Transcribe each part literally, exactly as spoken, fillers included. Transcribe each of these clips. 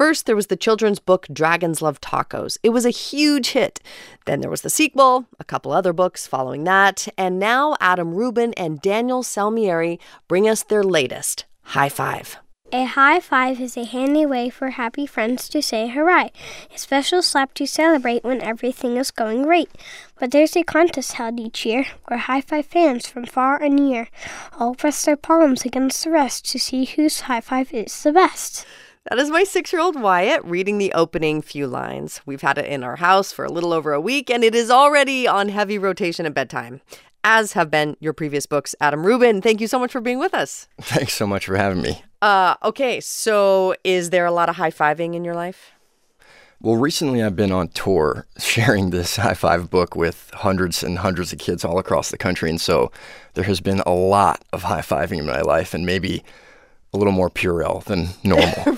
First, there was the children's book Dragons Love Tacos. It was a huge hit. Then there was the sequel, a couple other books following that, and now Adam Rubin and Daniel Salmieri bring us their latest, High Five. A high five is a handy way for happy friends to say hooray, a special slap to celebrate when everything is going great. But there's a contest held each year where high five fans from far and near all press their palms against the rest to see whose high five is the best. That is my six-year-old Wyatt reading the opening few lines. We've had it in our house for a little over a week, and it is already on heavy rotation at bedtime, as have been your previous books. Adam Rubin, thank you so much for being with us. Thanks so much for having me. Uh, okay, so is there a lot of high-fiving in your life? Well, recently I've been on tour sharing this high five book with hundreds and hundreds of kids all across the country. And so there has been a lot of high fiving in my life, and maybe a little more Purell than normal.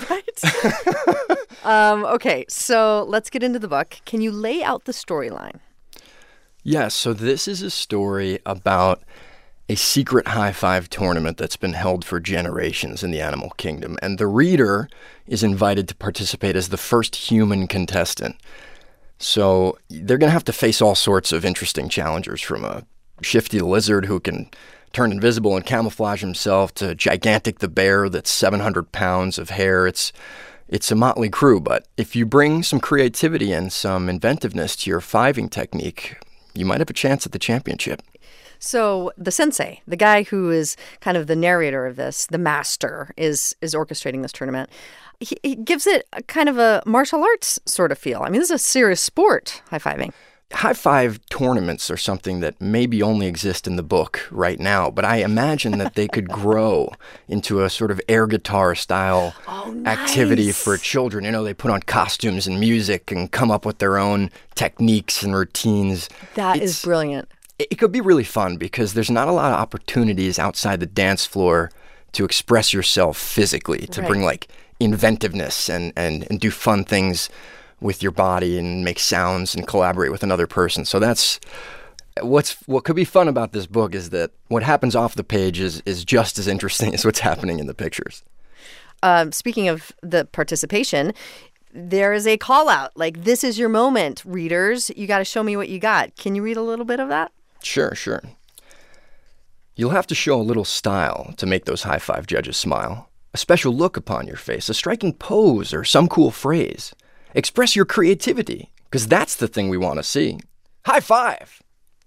Right. um, okay, so let's get into the book. Can you lay out the storyline? Yeah, so this is a story about a secret high five tournament that's been held for generations in the animal kingdom. And the reader is invited to participate as the first human contestant. So they're going to have to face all sorts of interesting challengers, from a shifty lizard who can turn invisible and camouflage himself to Gigantic the bear that's seven hundred pounds of hair. It's it's a motley crew, but if you bring some creativity and some inventiveness to your fiving technique, you might have a chance at the championship. So the sensei, the guy who is kind of the narrator of this, the master, is is orchestrating this tournament. He, he gives it a kind of a martial arts sort of feel. I mean, this is a serious sport, high-fiving. High five tournaments are something that maybe only exist in the book right now, but I imagine that they could grow into a sort of air guitar style oh, nice. activity for children. You know, they put on costumes and music and come up with their own techniques and routines. That It's, is brilliant. It could be really fun because there's not a lot of opportunities outside the dance floor to express yourself physically, to right. bring like inventiveness and, and, and do fun things with your body and make sounds and collaborate with another person. So that's what's what could be fun about this book, is that what happens off the page is, is just as interesting as what's happening in the pictures. Um, speaking of the participation, there is a call out, like, this is your moment, readers. You got to show me what you got. Can you read a little bit of that? Sure, sure. You'll have to show a little style to make those high five judges smile. A special look upon your face, a striking pose, or some cool phrase. Express your creativity, because that's the thing we want to see. High five!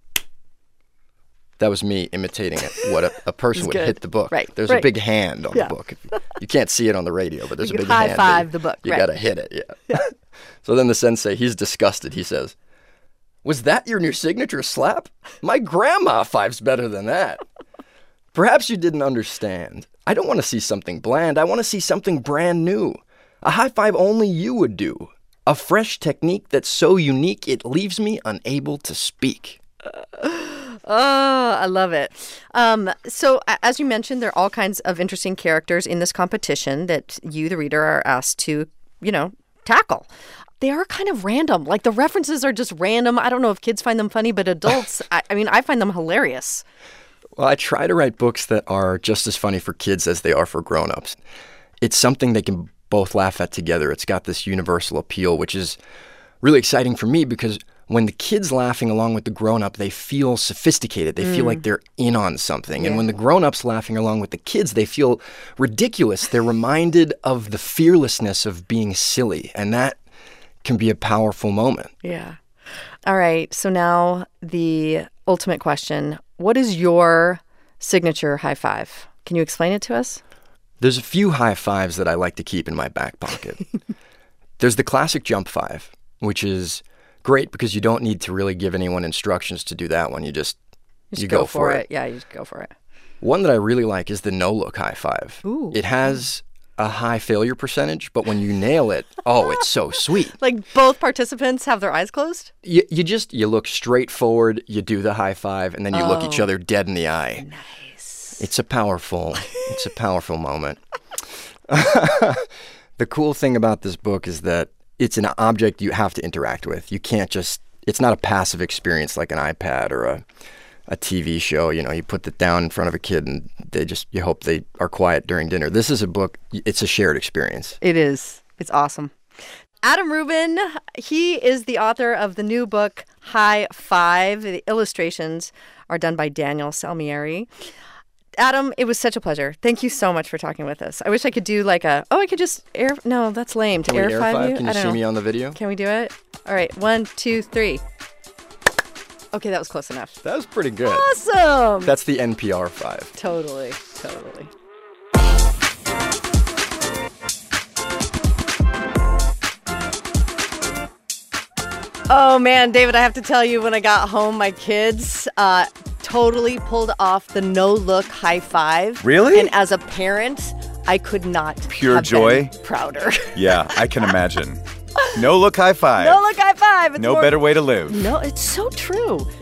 That was me imitating it, what a, a person would good. hit the book. Right, There's right. a big hand on Yeah. the book. You, you can't see it on the radio, but there's You a big high hand. five that the book, You right. got to hit it, yeah. yeah. So then the sensei, he's disgusted. He says, "Was that your new signature slap? My grandma fives better than that. Perhaps you didn't understand. I don't want to see something bland. I want to see something brand new. A high five only you would do. A fresh technique that's so unique it leaves me unable to speak." Oh, I love it. Um, so a- as you mentioned, there are all kinds of interesting characters in this competition that you, the reader, are asked to, you know, tackle. They are kind of random. Like, the references are just random. I don't know if kids find them funny, but adults, I, I mean, I find them hilarious. Well, I try to write books that are just as funny for kids as they are for grown-ups. It's something they can both laugh at together. It's got this universal appeal, which is really exciting for me because when the kid's laughing along with the grown-up, they feel sophisticated. They mm. feel like they're in on something. Yeah. And when the grown-up's laughing along with the kids, they feel ridiculous. They're reminded of the fearlessness of being silly, and that can be a powerful moment. Yeah. All right. So now the ultimate question. What is your signature high five? Can you explain it to us? There's a few high fives that I like to keep in my back pocket. There's the classic jump five, which is great because you don't need to really give anyone instructions to do that one. You just, just you go, go for for it. it. Yeah, you just go for it. One that I really like is the no-look high five. Ooh. It has a high failure percentage, but when you nail it, oh, it's so sweet. Like, both participants have their eyes closed? You, you just, you look straight forward, you do the high five, and then you oh. look each other dead in the eye. Nice. It's a powerful, it's a powerful moment. The cool thing about this book is that it's an object you have to interact with. You can't just, it's not a passive experience like an iPad or a, a T V show. You know, you put it down in front of a kid and they just, you hope they are quiet during dinner. This is a book, it's a shared experience. It is. It's awesome. Adam Rubin, he is the author of the new book, High Five. The illustrations are done by Daniel Salmieri. Adam, it was such a pleasure. Thank you so much for talking with us. I wish I could do like a, oh, I could just air, no, that's lame. To Can we air, air five, five? you? Can you I don't see know. me on the video? Can we do it? All right, one, two, three. Okay, that was close enough. That was pretty good. Awesome. That's the N P R five. Totally, totally. Oh, man, David, I have to tell you, when I got home, my kids uh, totally pulled off the no-look high five. Really? And as a parent, I could not Pure have joy? been prouder. Yeah, I can imagine. No look high five. No-look high five. It's No more- better way to live. No, it's so true.